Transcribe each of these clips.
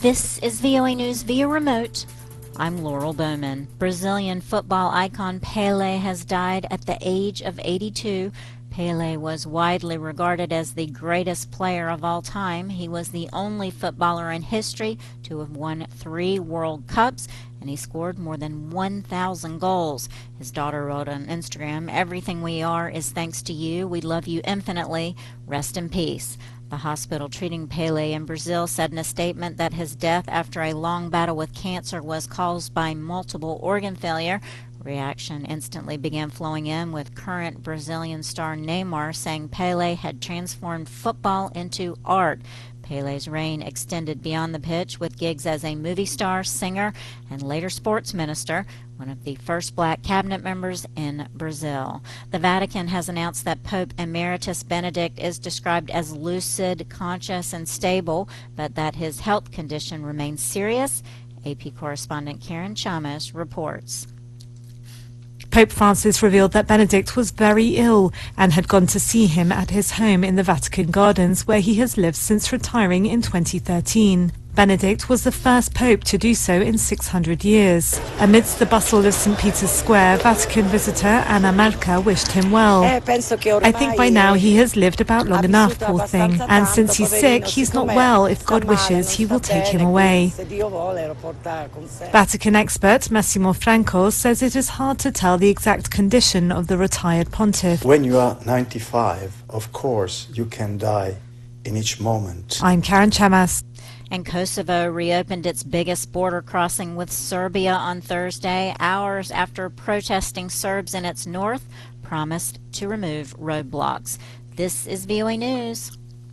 This is VOA News via remote. I'm Laurel Bowman. Brazilian football icon Pelé has died at the age of 82. Pelé was widely regarded as the greatest player of all time. He was the only footballer in history to have won 3 World Cups, and he scored more than 1,000 goals. His daughter wrote on Instagram, "Everything we are is thanks to you. We love you infinitely. Rest in peace." The hospital treating Pelé in Brazil said in a statement that his death after a long battle with cancer was caused by multiple organ failure. Reaction instantly began flowing in, with current Brazilian star Neymar saying Pelé had transformed football into art. Pelé's reign extended beyond the pitch with gigs as a movie star, singer, and later sports minister, one of the first black cabinet members in Brazil. The Vatican has announced that Pope Emeritus Benedict is described as lucid, conscious, and stable, but that his health condition remains serious. AP correspondent Karen Chamas reports. Pope Francis revealed that Benedict was very ill and had gone to see him at his home in the Vatican Gardens, where he has lived since retiring in 2013. Benedict was the first pope to do so in 600 years. Amidst the bustle of St. Peter's Square, Vatican visitor Anna Malka wished him well. "I think by now he has lived about long enough, poor thing, and since he's sick, he's not well. If God wishes, he will take him away." Vatican expert Massimo Franco says it is hard to tell the exact condition of the retired pontiff. "When you are 95, of course, you can die in each moment." I'm Karen Chamas. And Kosovo reopened its biggest border crossing with Serbia on Thursday, hours after protesting Serbs in its north promised to remove roadblocks. This is VOA News.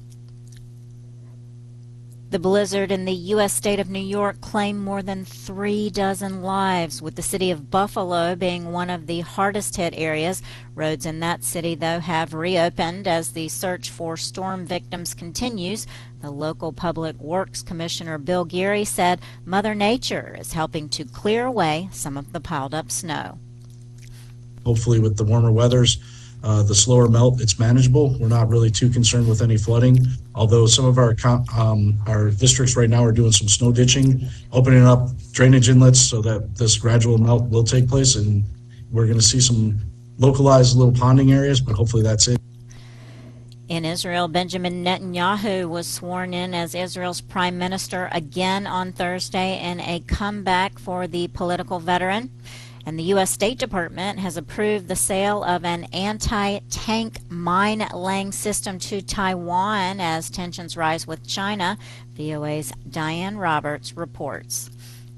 The blizzard in the U.S. state of New York claimed more than 36 lives, with the city of Buffalo being one of the hardest hit areas. Roads in that city, though, have reopened as the search for storm victims continues. The local Public Works Commissioner Bill Geary said Mother Nature is helping to clear away some of the piled up snow. Hopefully with the warmer weathers, the slower melt, it's manageable. We're not really too concerned with any flooding, although some of our districts right now are doing some snow ditching, opening up drainage inlets so that this gradual melt will take place, and we're going to see some localized little ponding areas, but hopefully that's it. In Israel, Benjamin Netanyahu was sworn in as Israel's prime minister again on Thursday in a comeback for the political veteran. And the U.S. State Department has approved the sale of an anti-tank mine-laying system to Taiwan as tensions rise with China. VOA's Diane Roberts reports.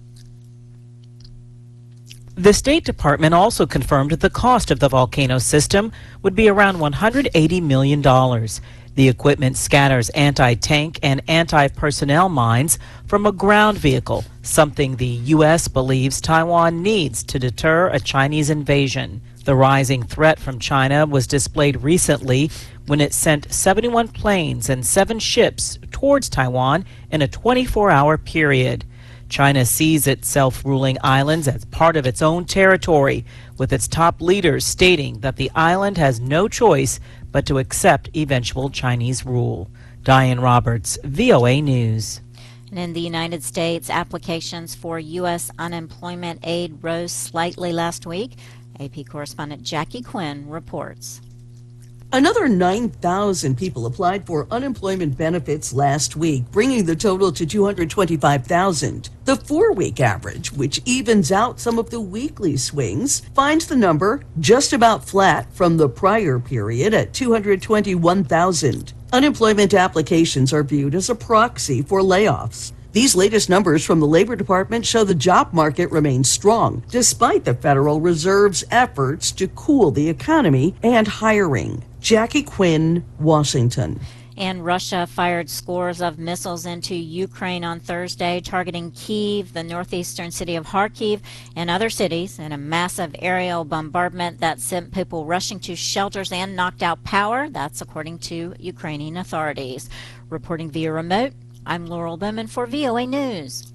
The State Department also confirmed the cost of the Volcano system would be around $180 million. The equipment scatters anti-tank and anti-personnel mines from a ground vehicle, something the U.S. believes Taiwan needs to deter a Chinese invasion. The rising threat from China was displayed recently when it sent 71 planes and 7 ships towards Taiwan in a 24-hour period. China sees its self-ruling islands as part of its own territory, with its top leaders stating that the island has no choice but to accept eventual Chinese rule. Diane Roberts, VOA News. And in the United States, applications for U.S. unemployment aid rose slightly last week. AP correspondent Jackie Quinn reports. Another 9,000 people applied for unemployment benefits last week, bringing the total to 225,000. The 4-week average, which evens out some of the weekly swings, finds the number just about flat from the prior period at 221,000. Unemployment applications are viewed as a proxy for layoffs. These latest numbers from the Labor Department show the job market remains strong, despite the Federal Reserve's efforts to cool the economy and hiring. Jackie Quinn, Washington. And Russia fired scores of missiles into Ukraine on Thursday, targeting Kyiv, the northeastern city of Kharkiv, and other cities in a massive aerial bombardment that sent people rushing to shelters and knocked out power. That's according to Ukrainian authorities. Reporting via remote, I'm Laurel Bowman for VOA News.